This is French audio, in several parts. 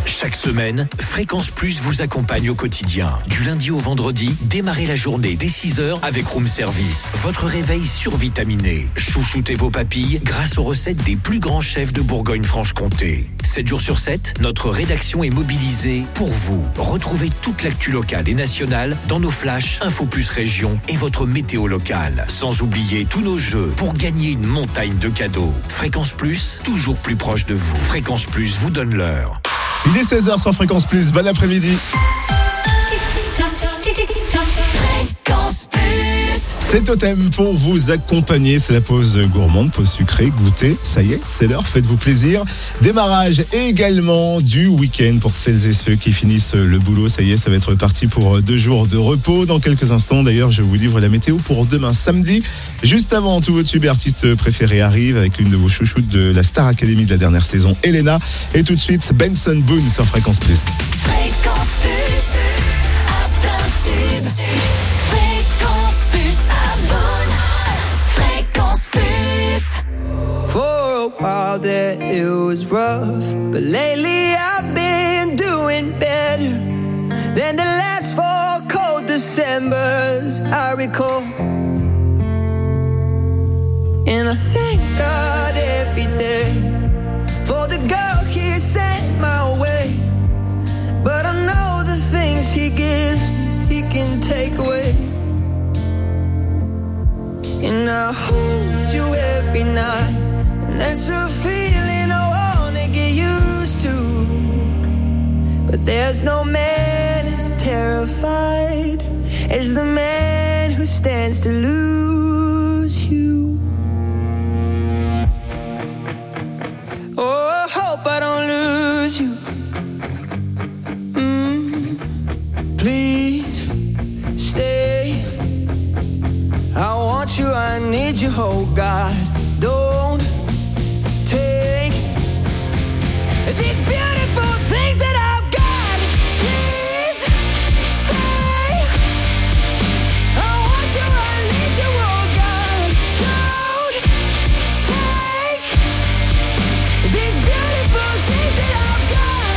Chaque semaine, Fréquence Plus vous accompagne au quotidien. Du lundi au vendredi, démarrez la journée dès 6h avec Room Service. Votre réveil survitaminé. Chouchoutez vos papilles grâce aux recettes des plus grands chefs de Bourgogne-Franche-Comté. 7 jours sur 7, notre rédaction est mobilisée pour vous. Retrouvez toute l'actu locale et nationale dans nos flashs Info Plus Région et votre météo locale. Sans oublier tous nos jeux pour gagner une montagne de cadeaux. Fréquence Plus, toujours plus proche de vous. Fréquence Plus vous donne l'heure. Il est 16h sur Fréquence Plus, bon après-midi. C'est Totem pour vous accompagner, c'est la pause gourmande, pause sucrée, goûter, ça y est, c'est l'heure, faites-vous plaisir. Démarrage également du week-end pour celles et ceux qui finissent le boulot, ça y est, ça va être parti pour 2 jours de repos. Dans quelques instants, d'ailleurs, je vous livre la météo pour demain samedi. Juste avant, tous vos tubes artistes préférés arrivent avec l'une de vos chouchoutes de la Star Academy de la dernière saison, Elena. Et tout de suite, Benson Boone sur Fréquence Plus. Fréquence Plus, à plein tube. Fréquence Plus, abonne. Fréquence Plus. For a while there it was rough, but lately I've been doing better than the last 4 cold Decembers I recall. And I thank God every day for the girl He sent my way. But I know the things He gives me, He can take away. And I hold you every night, and that's a feeling I wanna get used to. But there's no man as terrified as the man who stands to lose you. Oh, I hope I don't lose you. Please stay. I want you, I need you, oh God. Don't take these beautiful things that I've got. Please stay. I want you, I need you, oh God. Don't take these beautiful things that I've got.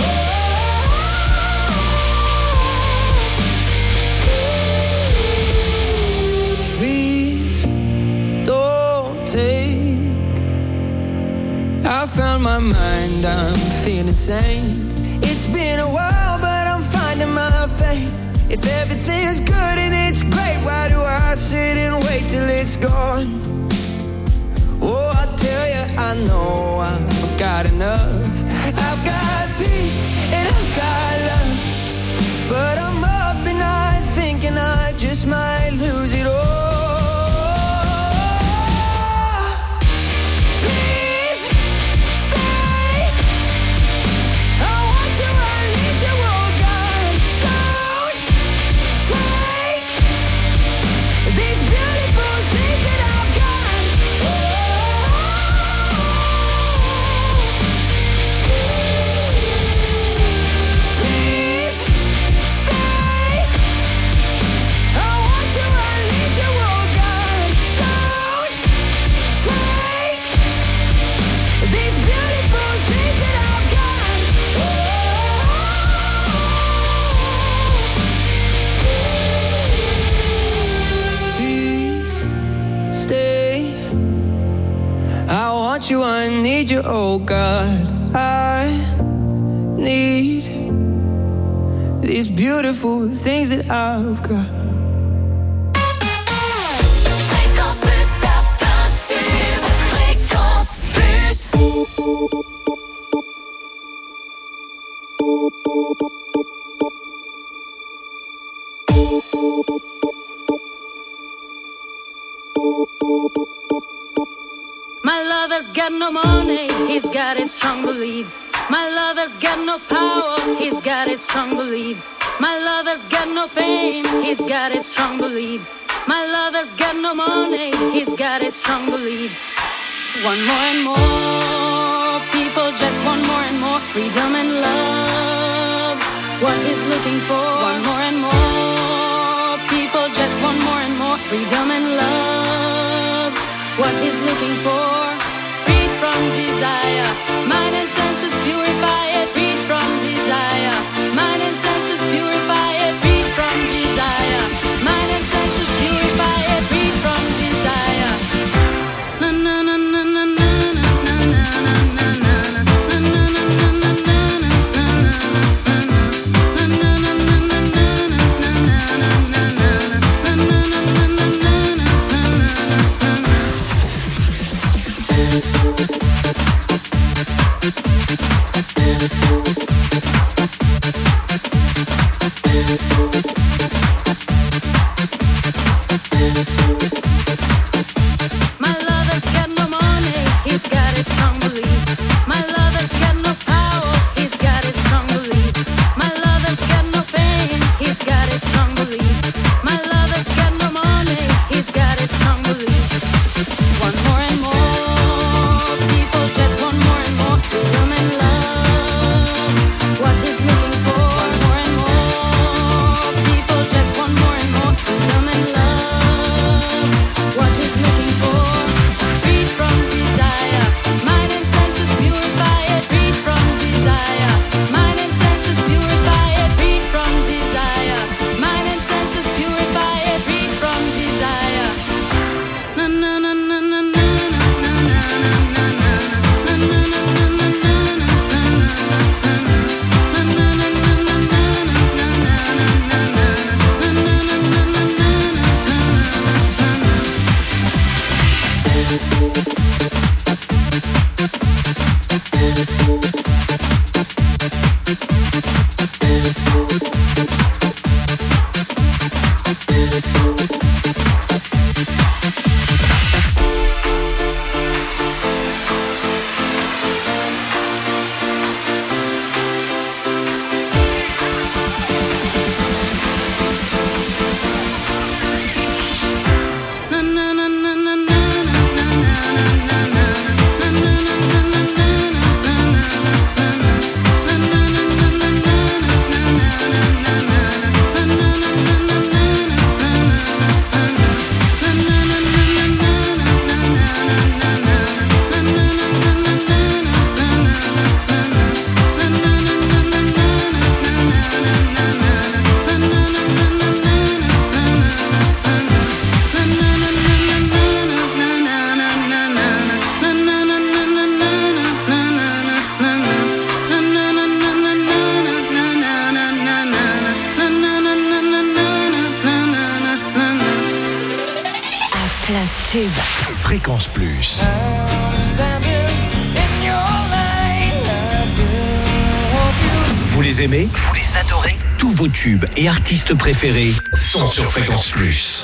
Please don't take. I found my mind, I'm feeling sane. It's been a while, but I'm finding my faith. If everything's good and it's great, why do I sit and wait till it's gone? Oh, I tell you, I know I've got enough. I've got peace and I've got love, but I'm up and I'm thinking I just might lose it all. Please stay. I want you, I need you, oh God. Don't take these beautiful things that I've got. Please stay. I want you, I need you, oh God. Don't take these beautiful things that I've got. Please stay. I want you, I need you, oh God. I need these beautiful things that I've got. Fréquence Plus, à plein tube. Fréquence Plus. My lover's got no money, he's got his strong beliefs. My lover's got no power, he's got his strong beliefs. My lover's got no fame, he's got his strong beliefs. My lover's got no money, he's got his strong beliefs. Want more and more, people just want more and more freedom and love. What he's looking for, want more and more, people just want more and more freedom and love. What he's looking for, freed from desire, mind and senses purify it, freed from My lover's got no money, he's got his strong beliefs. My lover's got no power, he's got his strong beliefs. My lover's got no fame, he's got his strong beliefs. My lover's got no money, he's got his strong beliefs. Want more and more, people just want more and more. Tell me love, what he's looking for. Want more and more, people just want more and more. Tell me love, what he's looking for. Freed from desire, mind and senses purify it. Freed from desire, mind and senses purify it. Freed from desire, mind and senses purify it. Freed from desire. Na na na na na na na na na na Fréquence Plus. Vous les aimez? Vous les adorez? Tous vos tubes et artistes préférés sont sur Fréquence Plus.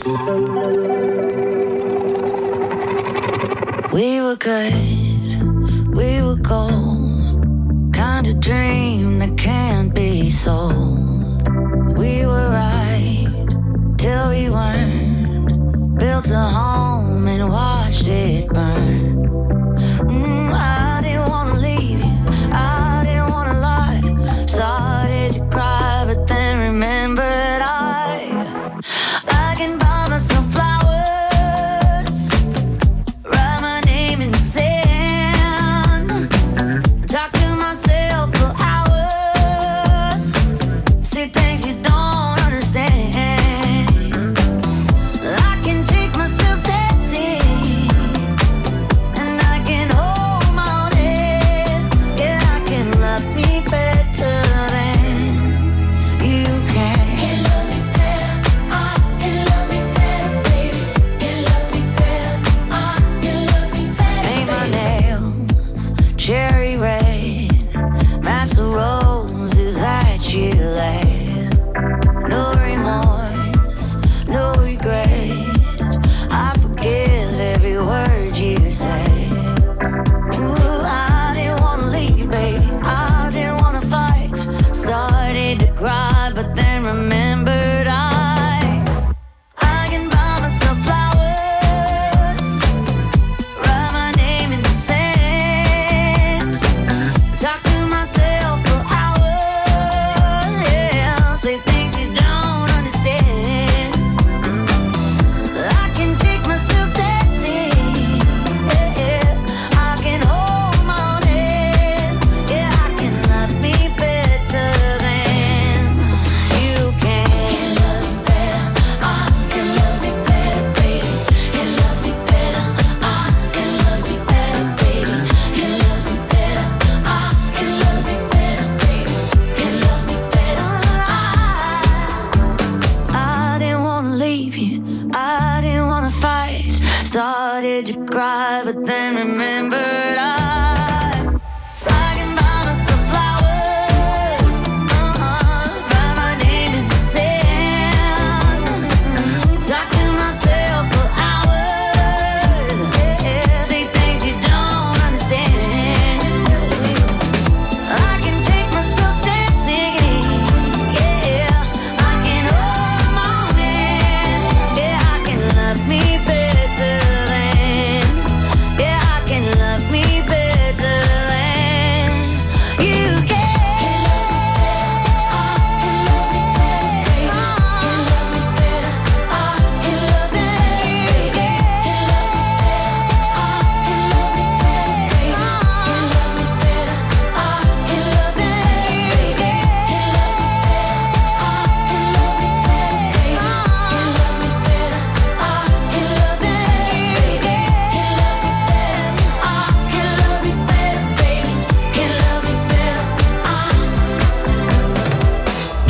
We were good, we were gold, kind of dream that can't be sold. We were right till we weren't, built a home and watched it burn. I didn't wanna leave you, I didn't wanna lie, started to cry but then remembered I can buy myself flowers, write my name in the sand, talk to myself for hours, see things you don't understand. I can take myself down.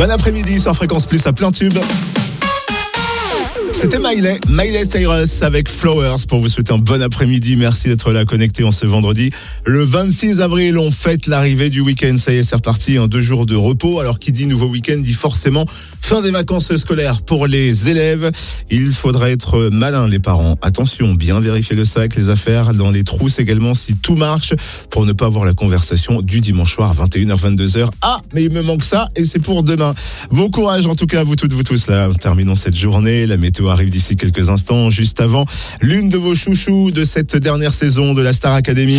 Bon après-midi sur Fréquence Plus à plein tube. C'était Miley Cyrus avec Flowers pour vous souhaiter un bon après-midi. Merci d'être là connecté en ce vendredi. Le 26 avril, on fête l'arrivée du week-end. Ça y est, c'est reparti, 2 jours de repos. Alors qui dit nouveau week-end dit forcément fin des vacances scolaires pour les élèves. Il faudra être malin les parents. Attention, bien vérifier le sac, les affaires dans les trousses également si tout marche pour ne pas avoir la conversation du dimanche soir à 21h, 22h. Ah, mais il me manque ça et c'est pour demain. Bon courage en tout cas à vous toutes, vous tous là. Terminons cette journée. La météo arrive d'ici quelques instants. Juste avant, l'une de vos chouchous de cette dernière saison de la Star Academy,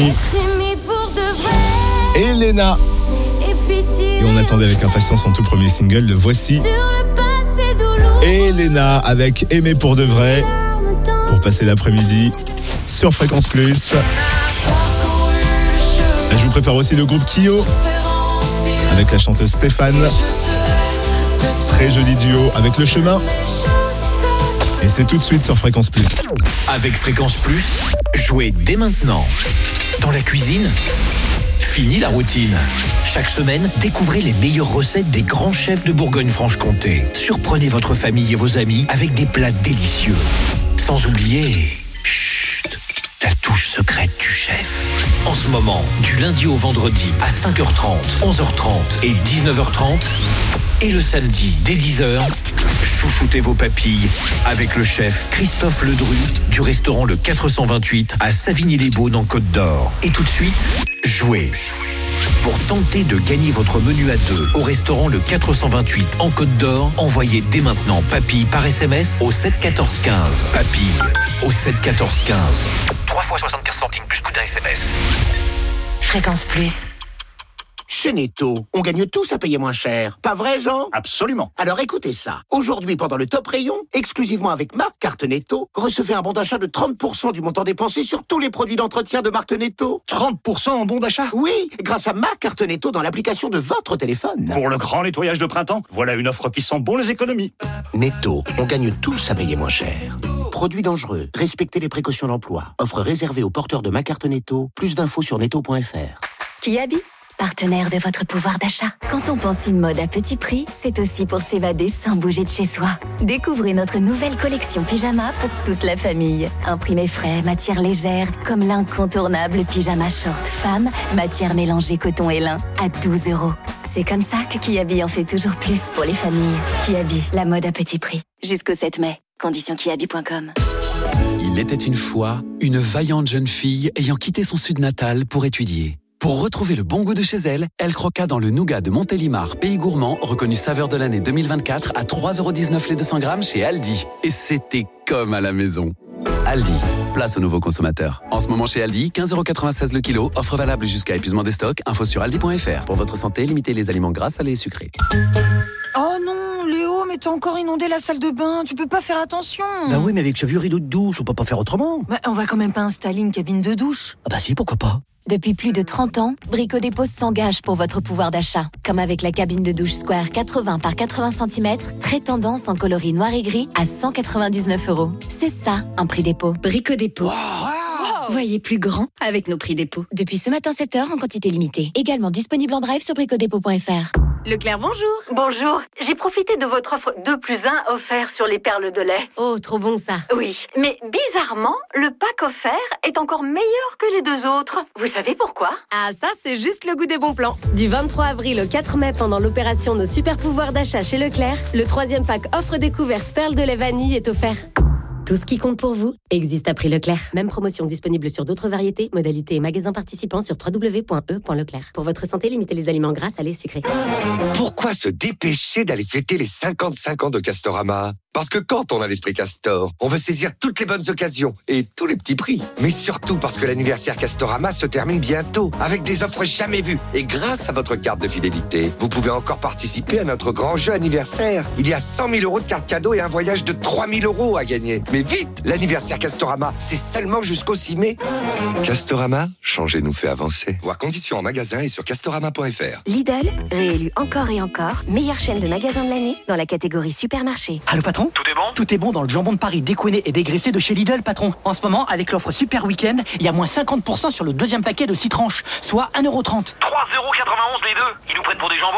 Elena. Et on attendait avec impatience son tout premier single, le voici. Elena avec Aimer pour de vrai pour passer l'après-midi sur Fréquence Plus. Je vous prépare aussi le groupe Kyo avec la chanteuse Stéphane. Très joli duo avec Le Chemin. Et c'est tout de suite sur Fréquence Plus. Avec Fréquence Plus, jouez dès maintenant. Dans la cuisine, fini la routine. Chaque semaine, découvrez les meilleures recettes des grands chefs de Bourgogne-Franche-Comté. Surprenez votre famille et vos amis avec des plats délicieux. Sans oublier, chut, la touche secrète du chef. En ce moment, du lundi au vendredi à 5h30, 11h30 et 19h30. Et le samedi, dès 10h, chouchoutez vos papilles avec le chef Christophe Ledru du restaurant Le 428 à Savigny-les-Beaunes en Côte d'Or. Et tout de suite, jouez. Pour tenter de gagner votre menu à 2 au restaurant Le 428 en Côte d'Or, envoyez dès maintenant papilles par SMS au 7 14 15. Papilles au 7 14 15. 3 fois 75 centimes plus coût d'un SMS. Fréquence Plus. Chez Netto, on gagne tous à payer moins cher. Pas vrai, Jean? Absolument. Alors écoutez ça. Aujourd'hui, pendant le top rayon, exclusivement avec ma carte Netto, recevez un bon d'achat de 30% du montant dépensé sur tous les produits d'entretien de marque Netto. 30% en bon d'achat? Oui, grâce à ma carte Netto dans l'application de votre téléphone. Pour le grand nettoyage de printemps, voilà une offre qui sent bon les économies. Netto, on gagne tous à payer moins cher. Produits dangereux, respectez les précautions d'emploi. Offre réservée aux porteurs de ma carte Netto. Plus d'infos sur netto.fr. Kiabi, partenaire de votre pouvoir d'achat. Quand on pense une mode à petit prix, c'est aussi pour s'évader sans bouger de chez soi. Découvrez notre nouvelle collection pyjama pour toute la famille. Imprimé frais, matière légère, comme l'incontournable pyjama short femme, matière mélangée coton et lin, à 12 €. C'est comme ça que Kiabi en fait toujours plus pour les familles. Kiabi, la mode à petit prix. Jusqu'au 7 mai. Conditions kiabi.com. Il était une fois une vaillante jeune fille ayant quitté son sud natal pour étudier. Pour retrouver le bon goût de chez elle, elle croqua dans le nougat de Montélimar, pays gourmand, reconnu saveur de l'année 2024 à 3,19 € les 200 grammes chez Aldi. Et c'était comme à la maison. Aldi, place aux nouveaux consommateurs. En ce moment chez Aldi, 15,96 € le kilo, offre valable jusqu'à épuisement des stocks, info sur aldi.fr. Pour votre santé, limitez les aliments gras, salés et sucrés. Oh non, Léo, mais t'as encore inondé la salle de bain, tu peux pas faire attention. Bah oui, mais avec ce vieux rideau de douche, on peut pas faire autrement. Bah, on va quand même pas installer une cabine de douche. Ah bah si, pourquoi pas. Depuis plus de 30 ans, Brico Dépôt s'engage pour votre pouvoir d'achat. Comme avec la cabine de douche Square 80 par 80 cm, très tendance en coloris noir et gris à 199 €. C'est ça, un prix dépôt. Brico Dépôt. Voyez plus grand avec nos prix dépôt. Depuis ce matin 7h en quantité limitée. Également disponible en drive sur bricodépôt.fr. Leclerc, bonjour. Bonjour, j'ai profité de votre offre 2+1 offert sur les perles de lait. Oh, trop bon ça. Oui, mais bizarrement, le pack offert est encore meilleur que les 2 autres. Vous savez pourquoi? Ah, ça, c'est juste le goût des bons plans. Du 23 avril au 4 mai, pendant l'opération Nos super pouvoirs d'achat chez Leclerc, le 3e pack offre découverte perles de lait vanille est offert. Tout ce qui compte pour vous existe à prix Leclerc. Même promotion disponible sur d'autres variétés, modalités et magasins participants sur www.e.leclerc. Pour votre santé, limitez les aliments gras, salés, sucrés. Pourquoi se dépêcher d'aller fêter les 55 ans de Castorama? Parce que quand on a l'esprit Castor, on veut saisir toutes les bonnes occasions et tous les petits prix. Mais surtout parce que l'anniversaire Castorama se termine bientôt avec des offres jamais vues. Et grâce à votre carte de fidélité, vous pouvez encore participer à notre grand jeu anniversaire. Il y a 100 000 € de cartes cadeaux et un voyage de 3 000 € à gagner. Mais vite, l'anniversaire Castorama, c'est seulement jusqu'au 6 mai. Castorama, changer nous fait avancer. Voir conditions en magasin et sur castorama.fr. Lidl, réélu encore et encore, meilleure chaîne de magasins de l'année dans la catégorie supermarché. Allô patron? Tout est bon? Tout est bon dans le jambon de Paris décoiné et dégraissé de chez Lidl, patron. En ce moment, avec l'offre Super Week-end, il y a moins 50% sur le 2e paquet de 6 tranches, soit 1,30 €. 3,91 € les deux. Ils nous prennent pour des jambons?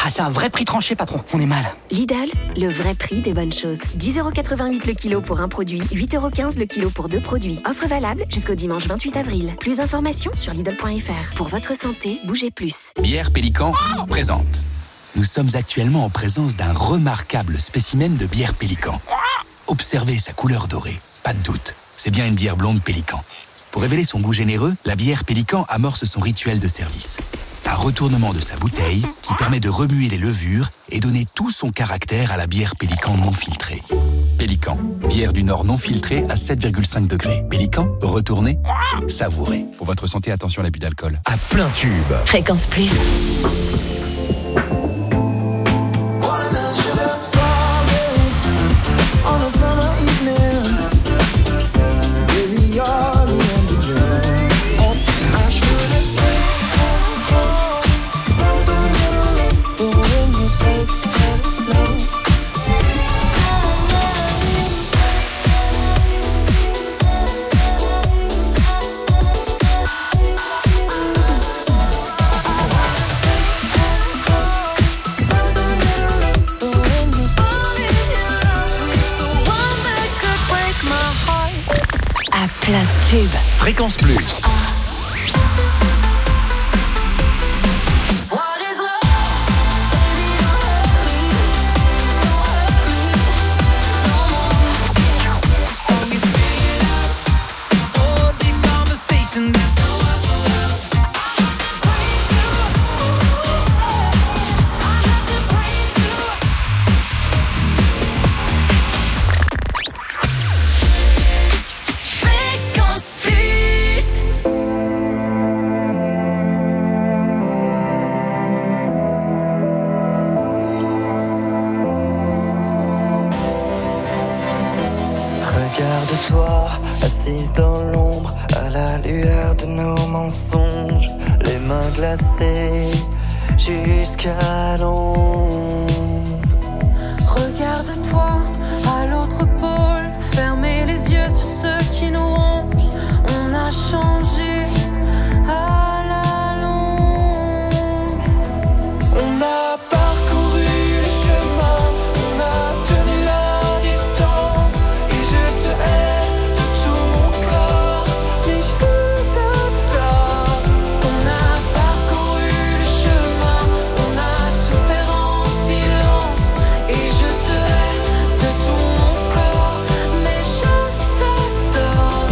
Ah, c'est un vrai prix tranché, patron. On est mal. Lidl, le vrai prix des bonnes choses. 10,88 € le kilo pour un produit, 8,15 € le kilo pour 2 produits. Offre valable jusqu'au dimanche 28 avril. Plus d'informations sur Lidl.fr. Pour votre santé, bougez plus. Bière Pélican présente. Nous sommes actuellement en présence d'un remarquable spécimen de bière Pélican. Observez sa couleur dorée. Pas de doute, c'est bien une bière blonde Pélican. Pour révéler son goût généreux, la bière Pélican amorce son rituel de service. Un retournement de sa bouteille qui permet de remuer les levures et donner tout son caractère à la bière Pélican non filtrée. Pélican, bière du Nord non filtrée à 7,5 degrés. Pélican, retournez, savourez. Pour votre santé, attention à l'abus d'alcool. À plein tube. Fréquence Plus. Plein tube. Fréquence Plus. Regarde-toi, assise dans l'ombre, à la lueur de nos mensonges, les mains glacées jusqu'à l'ombre. Regarde-toi, à l'autre pôle, fermez les yeux sur ceux qui nous rongent. On a changé à la longue. On a parcouru le chemin, on a tenu la distance, et je te hais de tout mon corps, mais je t'adore. On a parcouru le chemin, on a souffert en silence, et je te hais de tout mon corps, mais je t'adore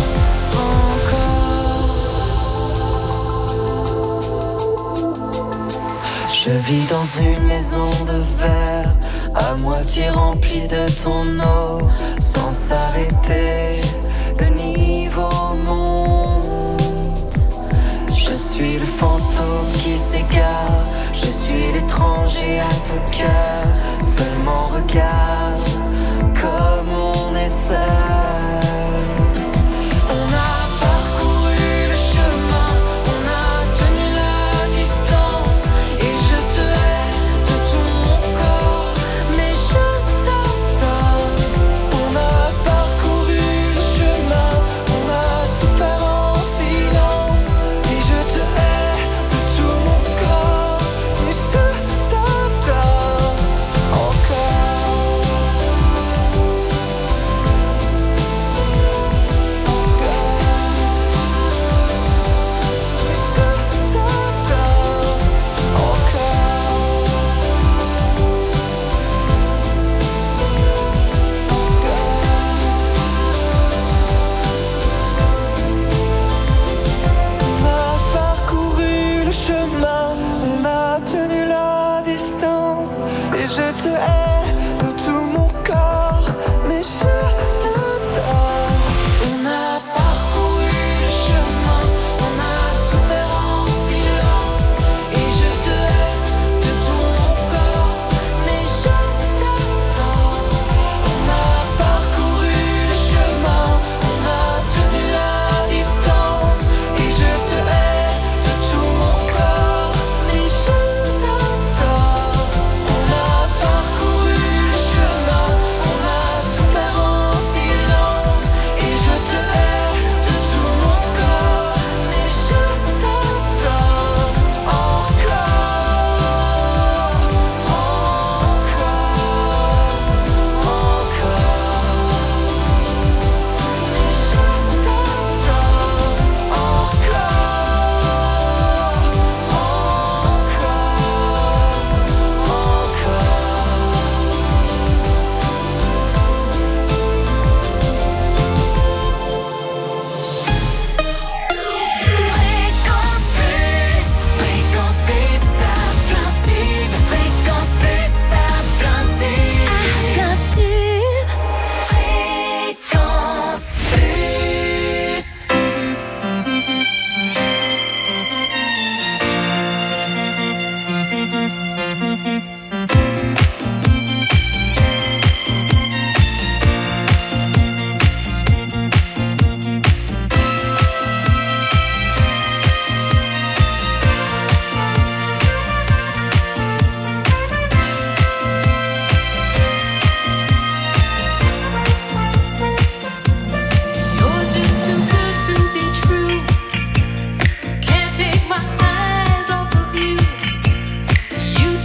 encore. Je vis dans une maison de verre, à moitié remplie de ton eau, sans s'arrêter, le niveau monte. Je suis le fantôme qui s'égare, je suis l'étranger à ton cœur. Seulement regarde comme on est seul. On a parcouru le chemin, on a tenu la distance, et je te hais de tout mon corps, mais je t'adore. On a parcouru le chemin, on a souffert en silence, et je te hais de tout mon corps, mais je t'adore.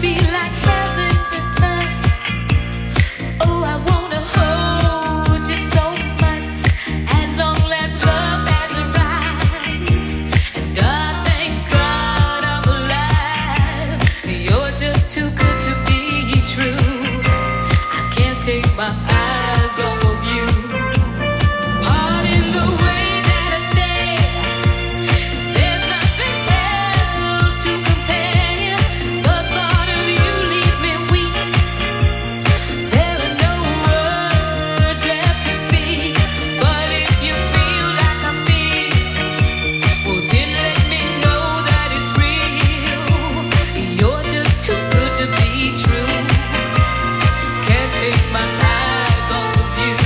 be like heaven to touch. Oh, I wanna hold you so much. At long last, love has arrived, and I thank God I'm alive. You're just too good to be true. I can't take my eyes off of you. Pardon the way that I stay. There's nothing else to compare. The thought of you leaves me weak. There are no words left to speak. But if you feel like I feel, well then let me know that it's real. You're just too good to be true. Can't take my eyes off of you.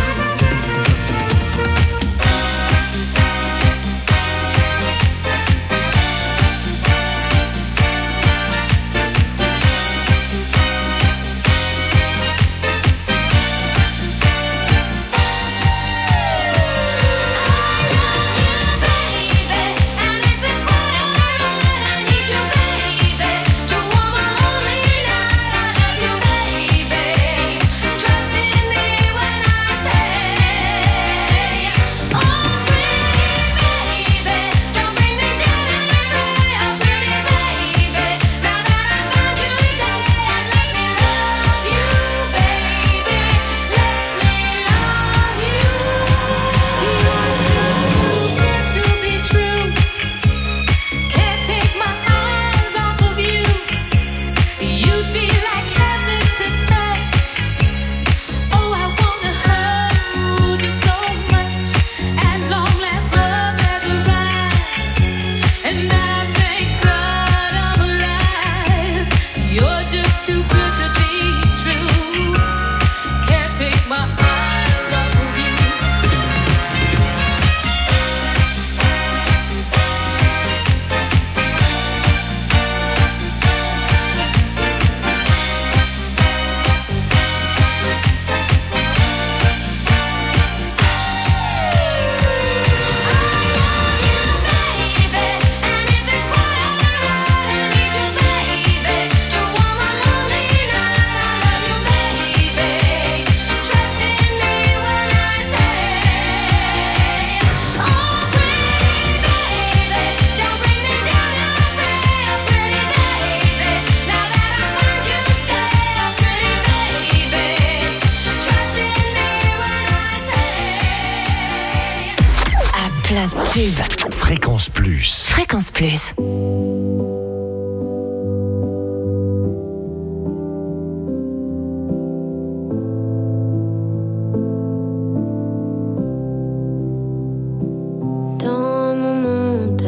Fréquence Plus. Fréquence Plus. Dans mon monde,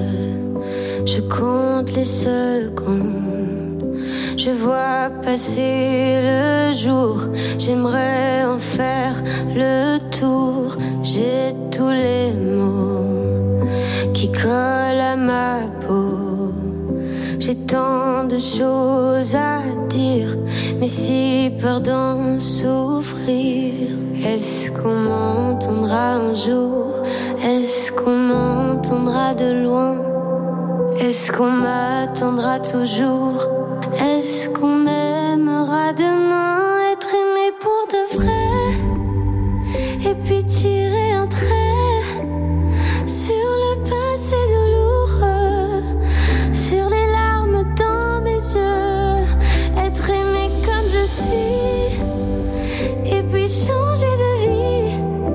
je compte les secondes. Je vois passer le jour. J'aimerais en faire le tour. J'ai tous les mots qui collent à ma peau. J'ai tant de choses à dire, mais si peur d'en souffrir. Est-ce qu'on m'entendra un jour? Est-ce qu'on m'entendra de loin? Est-ce qu'on m'attendra toujours? Est-ce qu'on m'aimera demain? Être aimé pour de vrai, et puis tirer un trait sur le passé douloureux, sur les larmes dans mes yeux. Être aimé comme je suis, et puis changer de vie.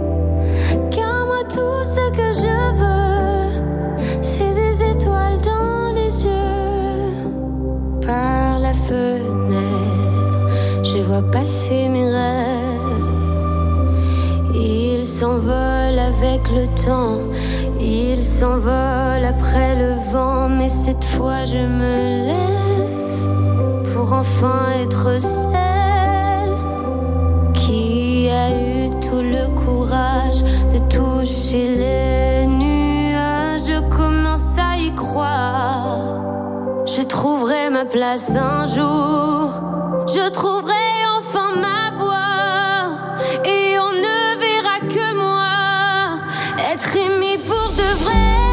Car moi tout ce que je veux, c'est des étoiles dans les yeux. Par la fenêtre, je vois passer mes rêves. Ils s'envolent avec le temps, ils s'envolent après le vent. Mais cette fois je me lève pour enfin être celle qui a eu tout le courage de toucher les nuages. Je commence à y croire. Je trouverai ma place un jour. Je trouverai enfin ma voie. Et on ne verra que moi. Être aimé pour de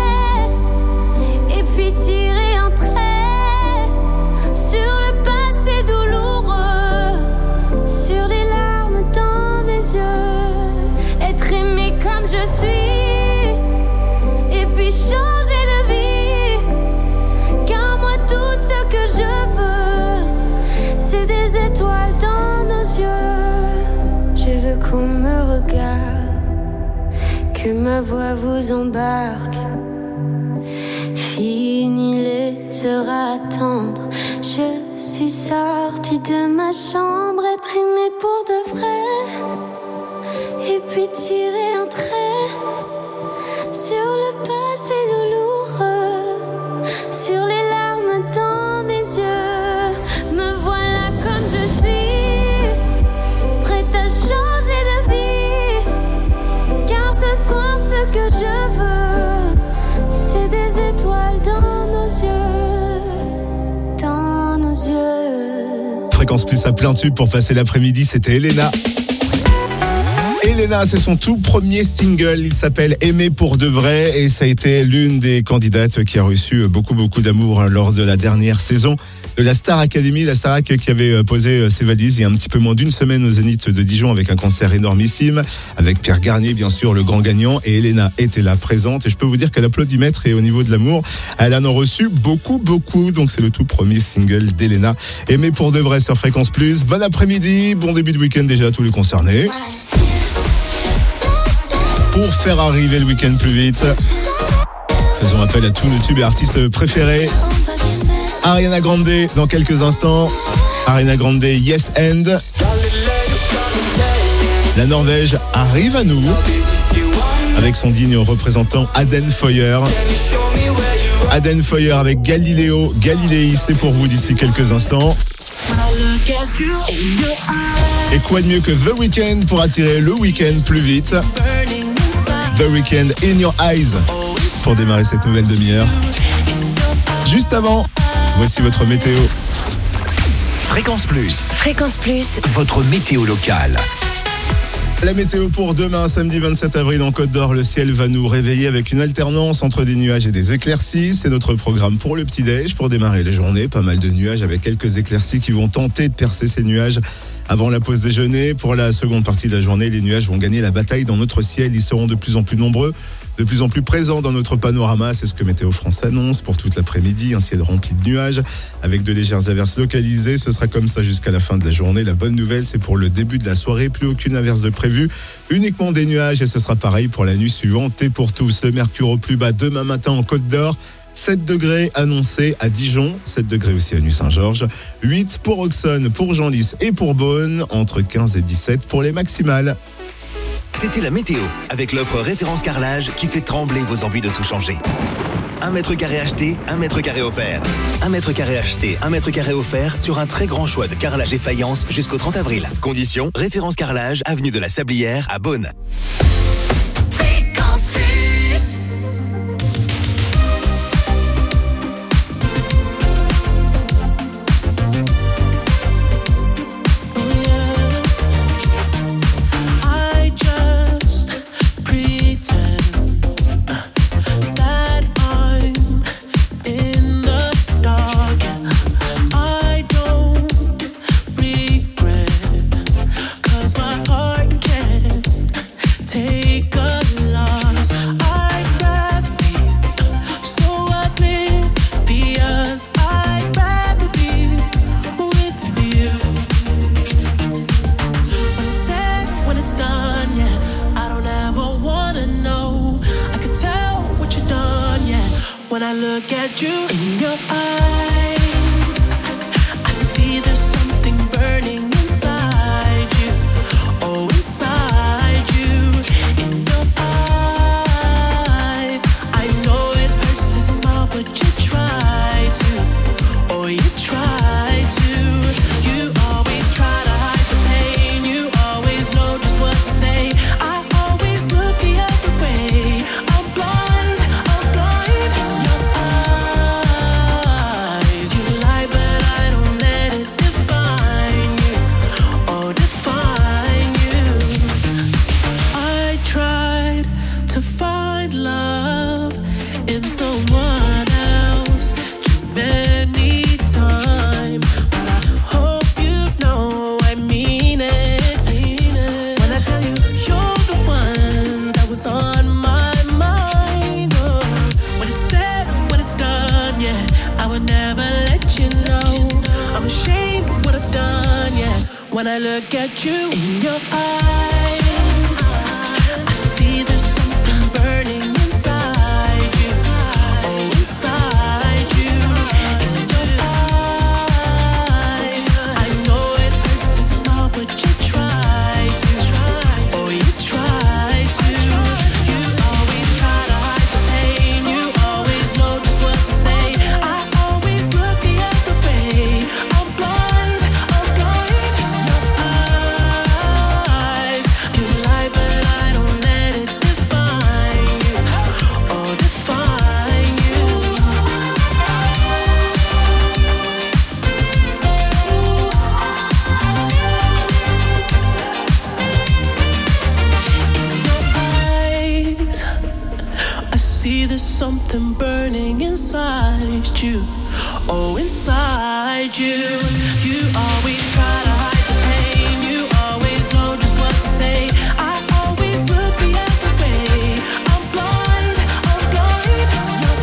vrai. Et puis tirer un trait sur le passé suis et puis changer de vie. Car moi tout ce que je veux, c'est des étoiles dans nos yeux. Je veux qu'on me regarde, que ma voix vous embarque. Fini les heures à attendre. Je suis sortie de ma chambre, être aimée pour de vrai. Et puis tirer un trait sur le passé douloureux, sur les larmes dans mes yeux. Me voilà comme je suis, prête à changer de vie. Car ce soir ce que je veux, c'est des étoiles dans nos yeux, dans nos yeux. Fréquence Plus à plein tube pour passer l'après-midi, c'était Elena. Elena, c'est son tout premier single, il s'appelle Aimer pour de vrai et ça a été l'une des candidates qui a reçu beaucoup d'amour lors de la dernière saison de la Star Academy, la Starac qui avait posé ses valises il y a un petit peu moins d'une semaine au Zénith de Dijon avec un concert énormissime, avec Pierre Garnier bien sûr, le grand gagnant, et Elena était là présente et je peux vous dire qu'à l'applaudimètre et au niveau de l'amour, elle en a reçu beaucoup, donc c'est le tout premier single d'Elena, Aimer pour de vrai sur Fréquence Plus. Bon après-midi, bon début de week-end déjà à tous les concernés. Pour faire arriver le week-end plus vite, faisons appel à tous nos tubes et artistes préférés. Ariana Grande dans quelques instants. Ariana Grande, Yes and. La Norvège arrive à nous avec son digne représentant Aden Foyer. Aden Foyer avec Galileo. Galilei, c'est pour vous d'ici quelques instants. Et quoi de mieux que The Weeknd pour attirer le week-end plus vite. The Weeknd, In Your Eyes, pour démarrer cette nouvelle demi-heure. Juste avant, voici votre météo. Fréquence Plus. Fréquence Plus. Votre météo locale. La météo pour demain, samedi 27 avril en Côte d'Or. Le ciel va nous réveiller avec une alternance entre des nuages et des éclaircies. C'est notre programme pour le petit-déj. Pour démarrer la journée, pas mal de nuages avec quelques éclaircies qui vont tenter de percer ces nuages avant la pause déjeuner. Pour la seconde partie de la journée, les nuages vont gagner la bataille dans notre ciel. Ils seront de plus en plus nombreux, de plus en plus présents dans notre panorama. C'est ce que Météo France annonce pour toute l'après-midi. Un ciel rempli de nuages avec de légères averses localisées. Ce sera comme ça jusqu'à la fin de la journée. La bonne nouvelle, c'est pour le début de la soirée. Plus aucune averse de prévue. Uniquement des nuages et ce sera pareil pour la nuit suivante. Et pour tous, le mercure au plus bas demain matin en Côte d'Or. 7 degrés annoncés à Dijon, 7 degrés aussi à Nuit-Saint-Georges, 8 pour Auxonne, pour Genlis et pour Beaune, entre 15 et 17 pour les maximales. C'était la météo, avec l'offre Référence Carrelage qui fait trembler vos envies de tout changer. 1 mètre carré acheté, 1 mètre carré offert. 1 mètre carré acheté, 1 mètre carré offert sur un très grand choix de carrelage et faïence jusqu'au 30 avril. Conditions, Référence Carrelage, avenue de la Sablière à Beaune. When I look at you in your eyes, I see there's something burning inside you. Oh, inside you, in your eyes. I know it hurts to smile, but you try to. Oh, you try to. You always try to hide the pain. You always know just what to say. I always look the other way. I'm blind. In your eyes, you lie, but I don't let it define. when I look at you. In your eyes, I see there's something burning inside you. Oh, inside you. In your eyes, I know it hurts to smile, but you try to. Oh, you try to. You always try to hide the pain. You always know just what to say. I always look the other way. I'm blind in your eyes. You lie, but I don't let it define you. Oh, define you. Eyes, I see there's something burning inside you. Oh, inside you. You always try to hide the pain. You always know just what to say. I always look the other way. I'm blind in your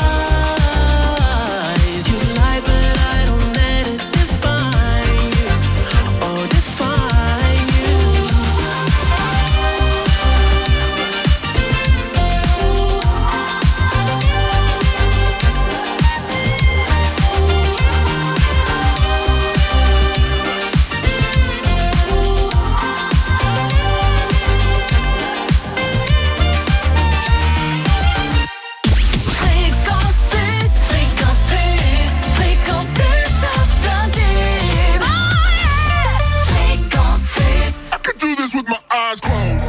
eyes. You lie, but I don't let it define you. Oh, define you. Fréquence plus, fréquence plus, fréquence plus, ça plein tube. Oh yeah! Fréquence plus. I could do this with my eyes closed.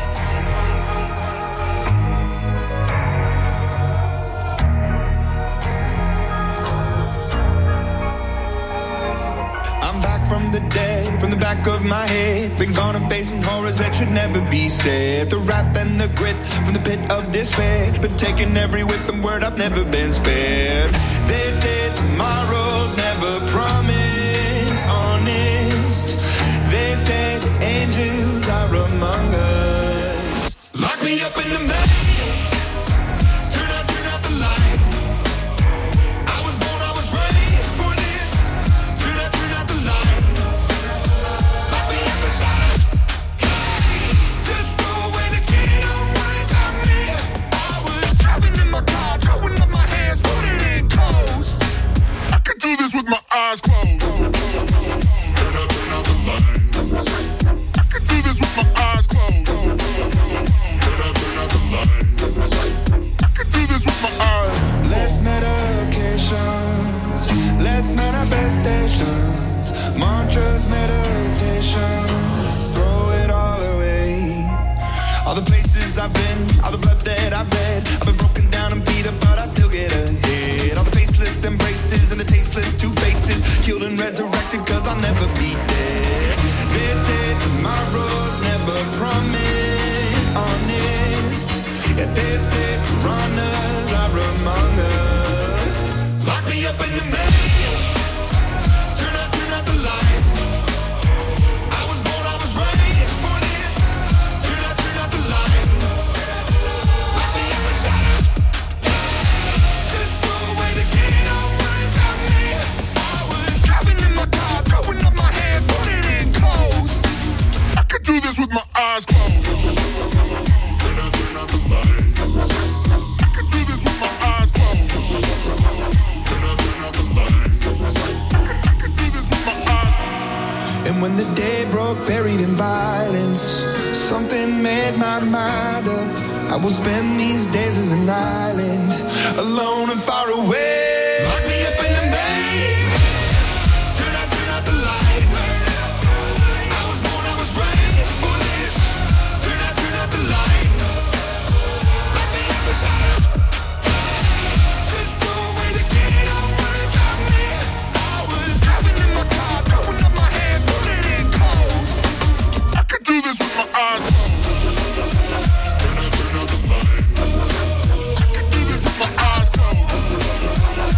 I'm back from the dead, from the back of my head. Been gone and facing horrors that should never be said. The wrath and the grit from the pit of despair. Been taking every whip and word, I've never been spared. They said tomorrow's never promised, honest. They said angels are among us. Lock me up in the maze. Turn out the lights. I was born, I was raised for this. Turn out the lights. Lock me up inside. Just throw away the key, don't worry about me. I was driving in my car, throwing up my hands, putting in coast. I could do this with my eyes closed. Turn out the lights. I could do this with my eyes closed. Turn out the lights. I could do this with my eyes. Less medications, less manifestations, mantras, meditation, throw it all away. All the places I've been, all the blood that I've bled, I've been broken down and beat up, but I still get ahead. All the faceless embraces and the tasteless two faces, killed and resurrected, cause I'll never be dead. They said tomorrow's never promised, honest. Yeah, they said piranhas are among us. Lock me up in the maze. Turn out the lights. I was born, I was raised for this. Turn out the lights. Lock me up inside. Just throw away the key, don't worry about me. I was driving in my car, throwing up my hands, putting in coast. I could do this with my eyes closed. Turn out the lights. I could do this with my eyes closed. Turn out the lights. I could do this with my eyes closed. And when the day broke, buried in violence, something made my mind up. I will spend these days as an island, alone and far away. Lock me up in the maze. Turn out the lights. I was born, I was raised for this. Turn out the lights. Lock me up inside. Just throw away the key, don't worry about me. I was driving in my car, throwing up my hands, putting in coast. I could do this with my eyes closed. Turn out the lights. I could do this with my eyes closed.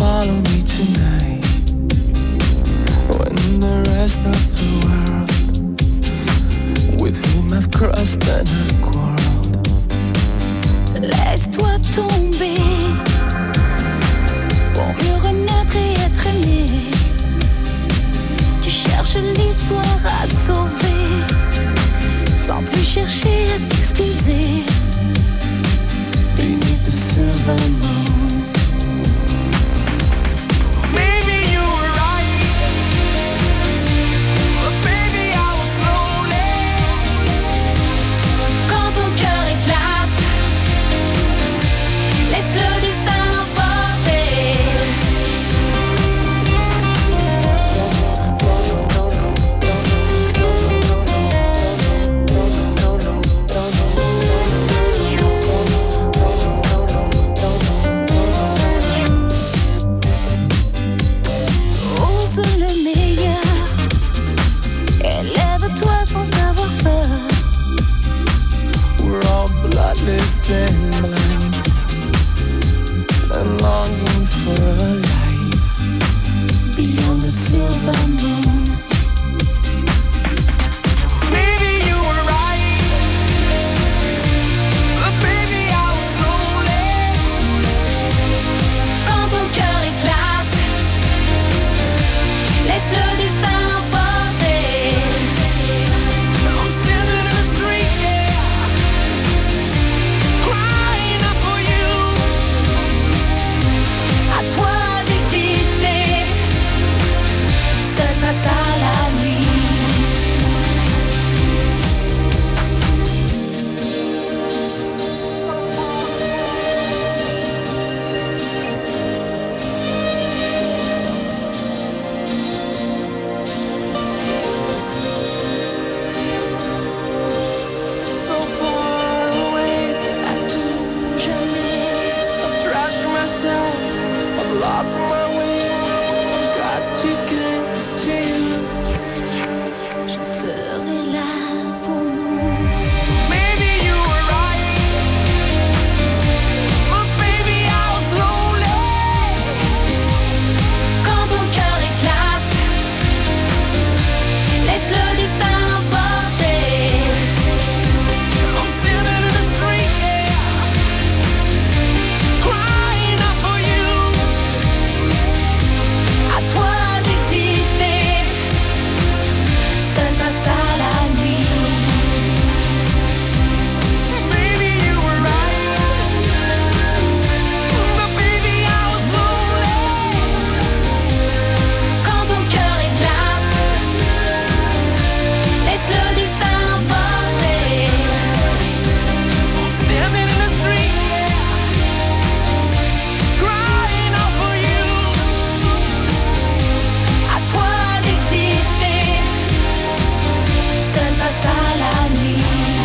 follow me tonight when the rest of the world with whom I've crossed and I've quarreled. Laisse-toi tomber pour mieux renaître et être aimé. Tu cherches l'histoire à sauver sans plus chercher à t'excuser. Beneath the silver moon. Maybe you were right, but baby I was lonely. Quand ton cœur éclate, laisse le destin l'emporter. Ose le meilleur, élève-toi sans avoir peur. We're all bloodless and blind and longing for a life beyond the silver moon. Maybe you were right, but baby I was lonely. Quand ton cœur éclate, laisse le destin l'emporter. I'm standing in the street, yeah, crying out for you. À toi d'exister, seul face à la nuit. So far away, À tout jamais, I've trashed myself, I've lost my way. I've got to get to you. je serai là pour nous. Maybe you were right, but baby I was lonely. Quand ton cœur éclate, laisse le destin l'emporter. I'm standing in the street, yeah, crying out for you. À toi d'exister, seul face à la nuit. Maybe you were right, but baby I was lonely. Quand ton cœur éclate, laisse le destin l'emporter. I'm standing in the street, yeah, crying out for you. À toi d'exister, seul face à la nuit.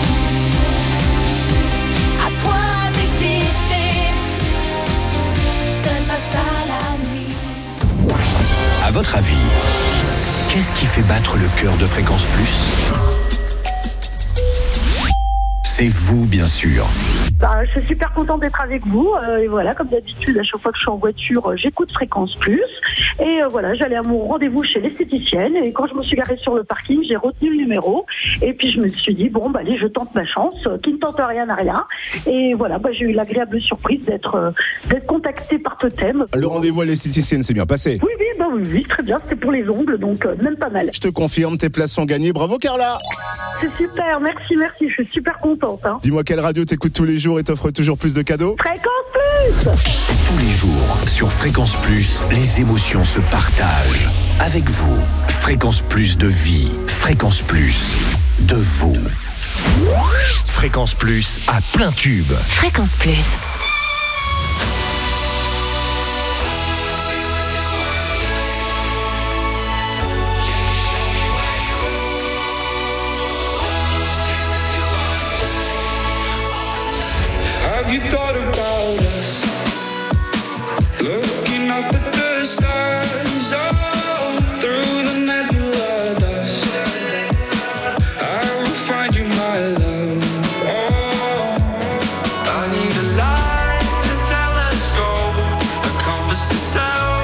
À toi d'exister, seul face à la nuit. À votre avis, qu'est-ce qui fait battre le cœur de Fréquence Plus ? C'est vous, bien sûr. Je suis super contente d'être avec vous. Et voilà, comme d'habitude, à chaque fois que je suis en voiture, j'écoute Fréquence Plus. Et voilà, j'allais à mon rendez-vous chez l'esthéticienne. Et quand je me suis garée sur le parking, j'ai retenu le numéro. Et puis je me suis dit, bon, allez, je tente ma chance. Qui ne tente rien n'a rien. Et voilà, j'ai eu l'agréable surprise d'être contactée par Totem. Le rendez-vous à l'esthéticienne s'est bien passé. Oui, très bien. C'était pour les ongles, donc même pas mal. Je te confirme, tes places sont gagnées. Bravo Carla. C'est super, merci. Je suis super contente. Hein. Dis-moi quelle radio t'écoutes tous les jours et t'offre toujours plus de cadeaux. Fréquence Plus. Tous les jours, sur Fréquence Plus, les émotions se partagent. Avec vous, Fréquence Plus de vie, Fréquence Plus de vous. Fréquence Plus à plein tube. Fréquence Plus. Have you thought about us? Looking up at the stars, oh, through the nebula dust. I will find you, my love. Oh, I need a light, a telescope, a compass to tell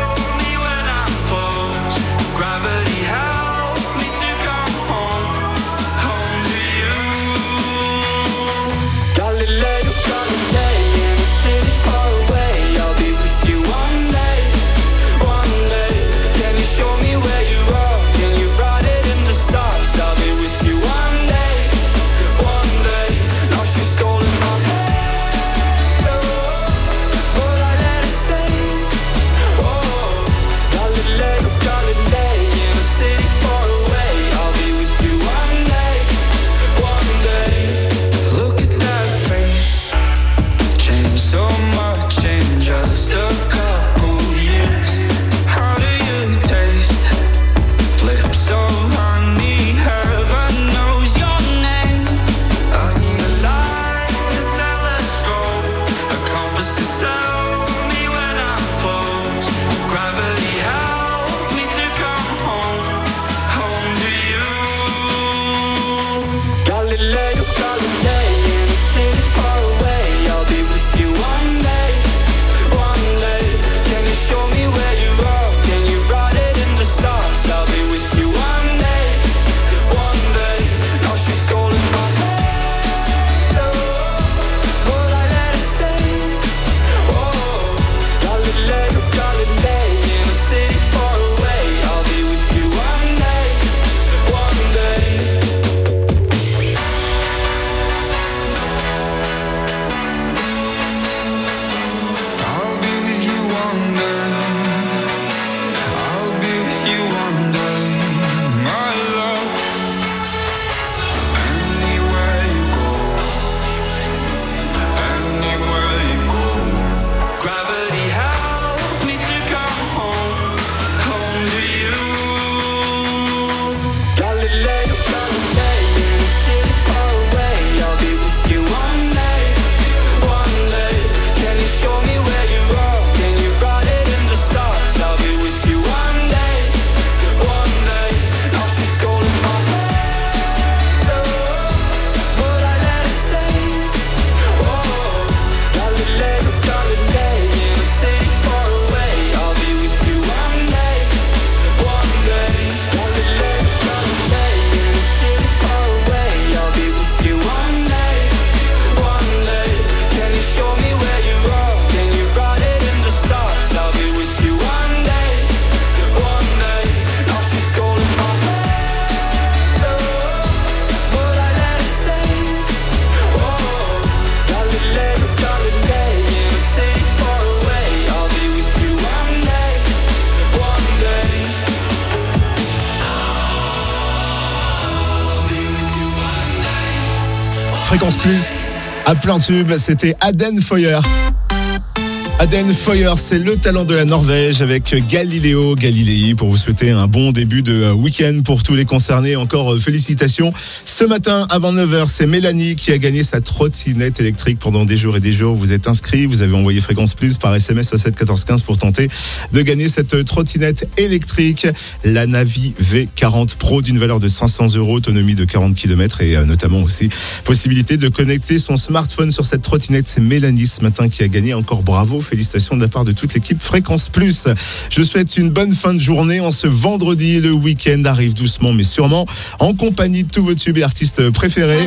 Fréquence Plus, à plein tube, c'était Aden Foyer. Aden Foyer, c'est le talent de la Norvège avec Galileo Galilei pour vous souhaiter un bon début de week-end pour tous les concernés. Encore félicitations. Ce matin, avant 9h, c'est Mélanie qui a gagné sa trottinette électrique pendant des jours et des jours. Vous êtes inscrits, vous avez envoyé Fréquence Plus par SMS au 7 14 15 pour tenter de gagner cette trottinette électrique. La Navi V40 Pro d'une valeur de 500 €, autonomie de 40 km et notamment aussi possibilité de connecter son smartphone sur cette trottinette. C'est Mélanie ce matin qui a gagné. Encore bravo. Félicitations de la part de toute l'équipe Fréquence Plus. Je souhaite une bonne fin de journée en ce vendredi. Le week-end arrive doucement mais sûrement en compagnie de tous vos tubes et artistes préférés.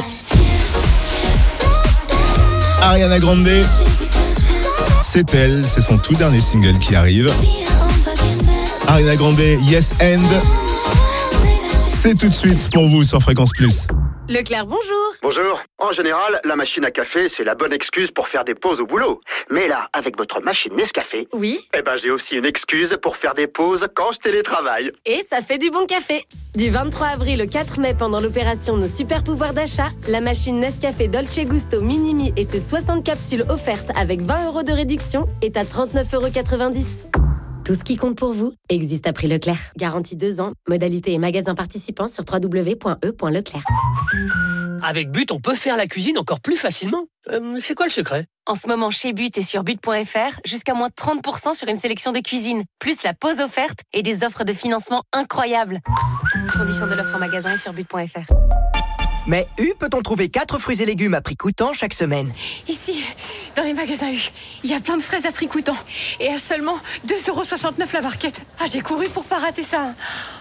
Ariana Grande, c'est elle, c'est son tout dernier single qui arrive. Ariana Grande, Yes and. C'est tout de suite pour vous sur Fréquence Plus. Leclerc, bonjour. Bonjour. En général, la machine à café, c'est la bonne excuse pour faire des pauses au boulot. Mais là, avec votre machine Nescafé, oui, j'ai aussi une excuse pour faire des pauses quand je télétravaille. Et ça fait du bon café. Du 23 avril au 4 mai, pendant l'opération Nos Super Pouvoirs d'achat, la machine Nescafé Dolce Gusto Minimi et ses 60 capsules offertes avec 20 € de réduction est à 39,90 €. Tout ce qui compte pour vous existe à prix Leclerc. Garantie 2 ans. Modalité et magasins participants sur www.e.leclerc. Avec But, on peut faire la cuisine encore plus facilement. C'est quoi le secret ? En ce moment, chez But et sur but.fr, jusqu'à moins 30% sur une sélection de cuisine, plus la pause offerte et des offres de financement incroyables. Conditions de l'offre en magasin et sur but.fr. Mais U, peut-on trouver 4 fruits et légumes à prix coûtant chaque semaine ? Ici, dans les magasins U, il y a plein de fraises à prix coûtant. Et à seulement 2,69 € la barquette. Ah, j'ai couru pour pas rater ça.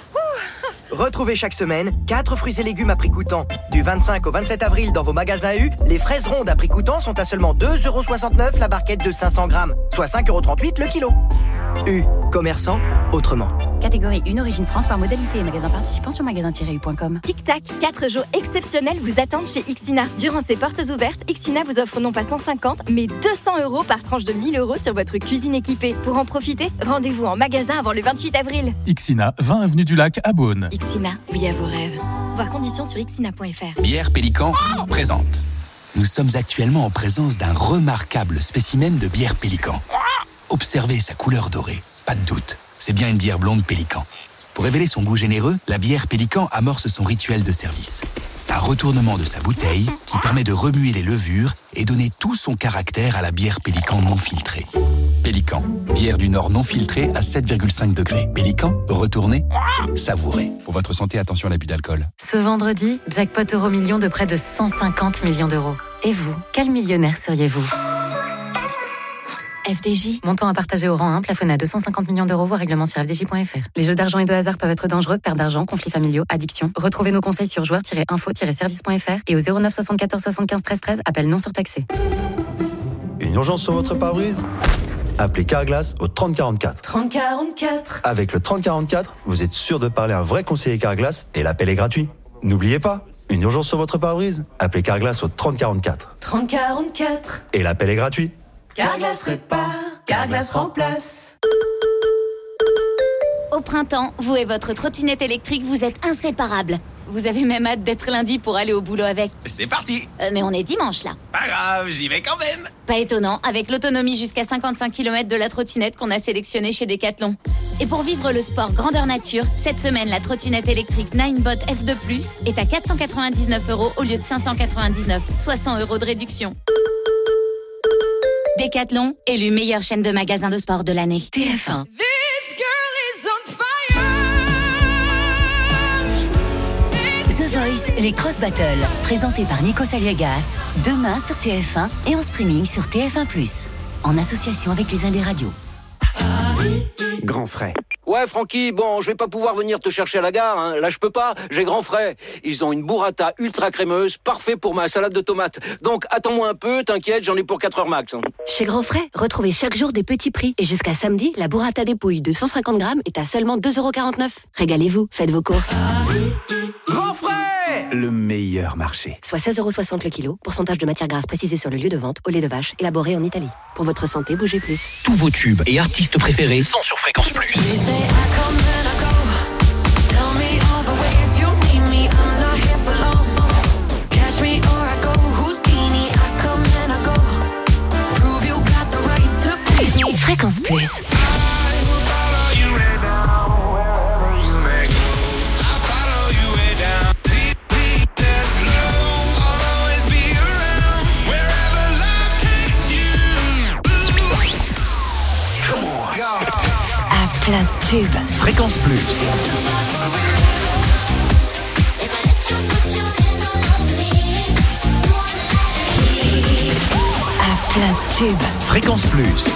Retrouvez chaque semaine 4 fruits et légumes à prix coûtant. Du 25 au 27 avril dans vos magasins U, les fraises rondes à prix coûtant sont à seulement 2,69 € la barquette de 500 grammes, soit 5,38 € le kilo. U, commerçant autrement. Catégorie 1, origine France, par modalité et magasin participant sur magasin-u.com. Tic-tac, 4 jours exceptionnels vous attendent chez Ixina. Durant ces portes ouvertes, Ixina vous offre non pas 150, mais 200 € par tranche de 1 000 € sur votre cuisine équipée. Pour en profiter, rendez-vous en magasin avant le 28 avril. Ixina, 20 avenue du Lac à Beaune. Ixina, oui à vos rêves. Voir conditions sur ixina.fr. Bière Pélican présente. Nous sommes actuellement en présence d'un remarquable spécimen de bière Pélican. Observez sa couleur dorée, pas de doute, c'est bien une bière blonde Pélican. Pour révéler son goût généreux, la bière Pélican amorce son rituel de service. Un retournement de sa bouteille qui permet de remuer les levures et donner tout son caractère à la bière Pélican non filtrée. Pélican, bière du Nord non filtrée à 7,5 degrés. Pélican, retournez, savourez. Pour votre santé, attention à l'abus d'alcool. Ce vendredi, jackpot euro-million de près de 150 millions d'euros. Et vous, quel millionnaire seriez-vous ? FDJ. Montant à partager au rang 1, plafonné à 250 millions d'euros, voire règlement sur fdj.fr. Les jeux d'argent et de hasard peuvent être dangereux, perte d'argent, conflits familiaux, addiction. Retrouvez nos conseils sur joueurs-info-service.fr et au 09 74 75 13 13, appel non surtaxé. Une urgence sur votre pare-brise ? Appelez Carglass au 3044. 3044. Avec le 3044, vous êtes sûr de parler à un vrai conseiller Carglass et l'appel est gratuit. N'oubliez pas, une urgence sur votre pare-brise ? Appelez Carglass au 3044. 3044. Et l'appel est gratuit. Carglass répare, Carglass remplace. Au printemps, vous et votre trottinette électrique, vous êtes inséparables. Vous avez même hâte d'être lundi pour aller au boulot avec. C'est parti. Mais on est dimanche là. Pas grave, j'y vais quand même. Pas étonnant, avec l'autonomie jusqu'à 55 km de la trottinette qu'on a sélectionnée chez Decathlon. Et pour vivre le sport grandeur nature, cette semaine, la trottinette électrique Ninebot F2+, est à 499 € au lieu de 599, soit 100 € de réduction. Decathlon, élu meilleure chaîne de magasins de sport de l'année. TF1. The Voice, les Cross Battles, présentés par Nico Saliegas, demain sur TF1 et en streaming sur TF1+, en association avec les Indés Radio. Grand frais. Ouais, Francky, bon, je vais pas pouvoir venir te chercher à la gare, hein. Là, je peux pas, j'ai Grand Frais. Ils ont une burrata ultra crémeuse, parfait pour ma salade de tomates. Donc, attends-moi un peu, t'inquiète, j'en ai pour 4 heures max. Hein. Chez Grand Frais, retrouvez chaque jour des petits prix. Et jusqu'à samedi, la burrata dépouille de 150 grammes est à seulement 2,49 €. Régalez-vous, faites vos courses. Grand Frais, le meilleur marché. Soit 16,60 € le kilo, pourcentage de matière grasse précisé sur le lieu de vente, au lait de vache, élaboré en Italie. Pour votre santé, bougez plus. Tous vos tubes et artistes préférés sont sur Fréquence Plus. Plus. À plein de tubes. Fréquence Plus. À plein de tubes. Fréquence Plus.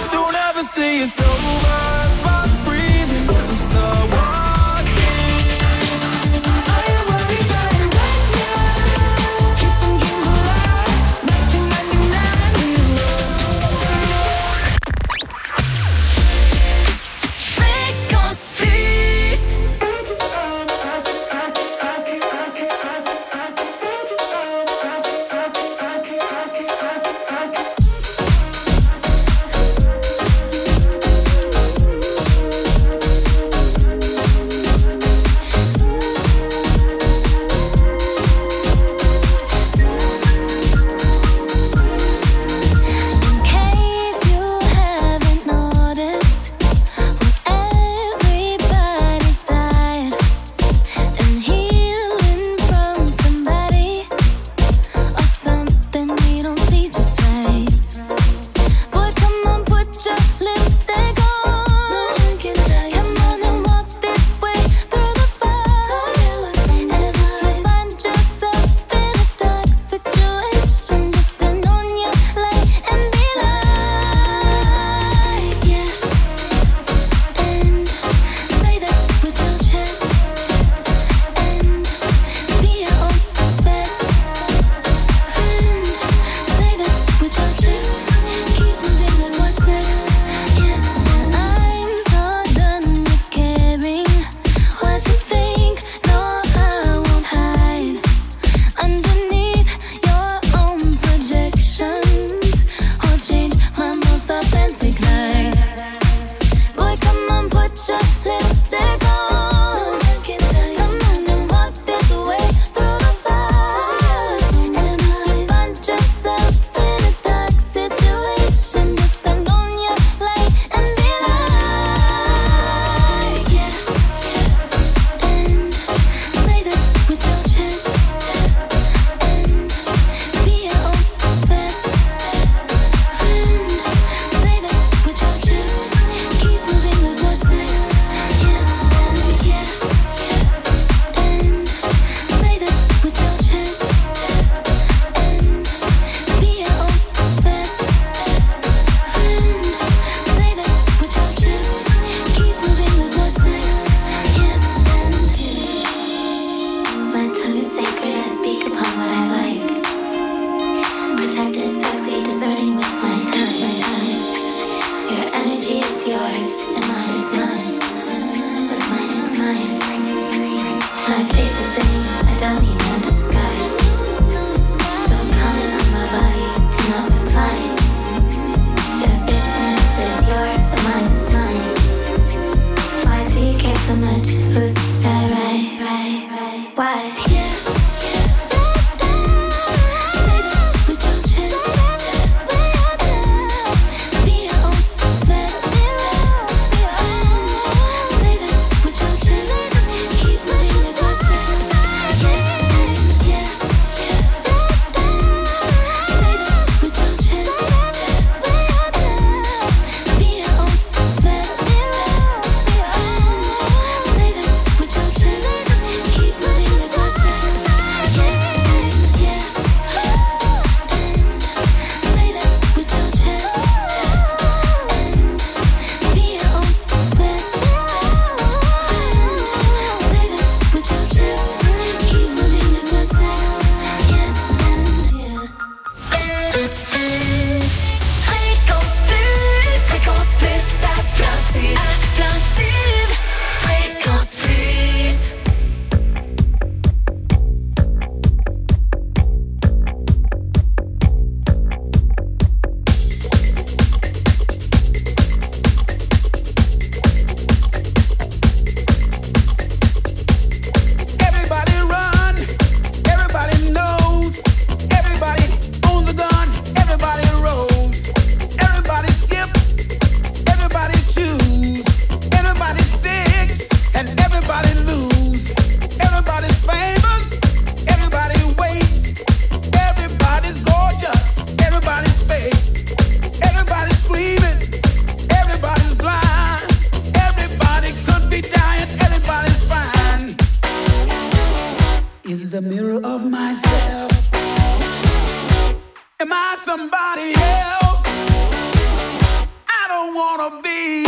somebody else? I don't wanna be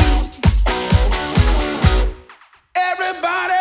everybody.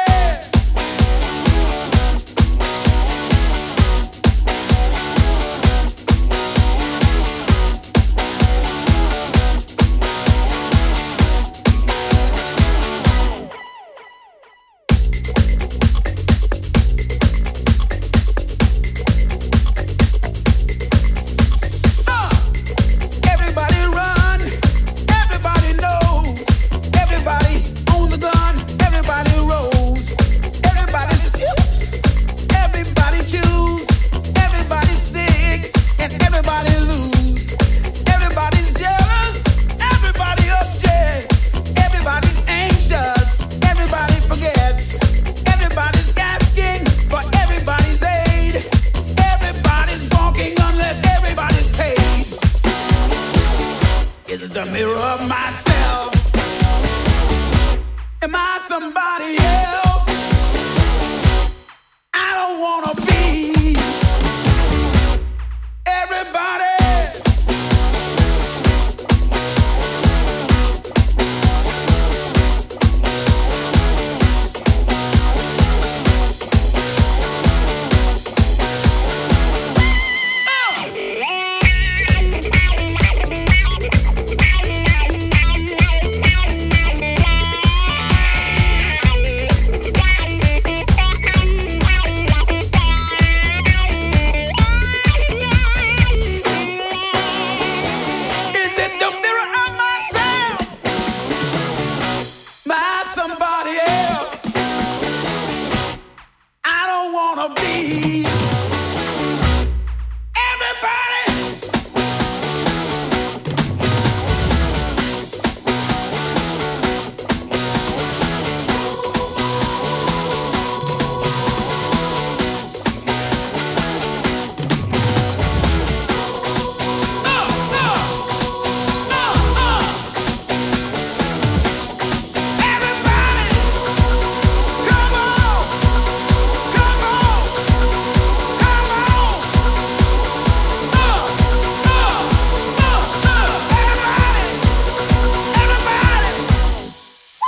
The mirror of myself. Am I somebody else?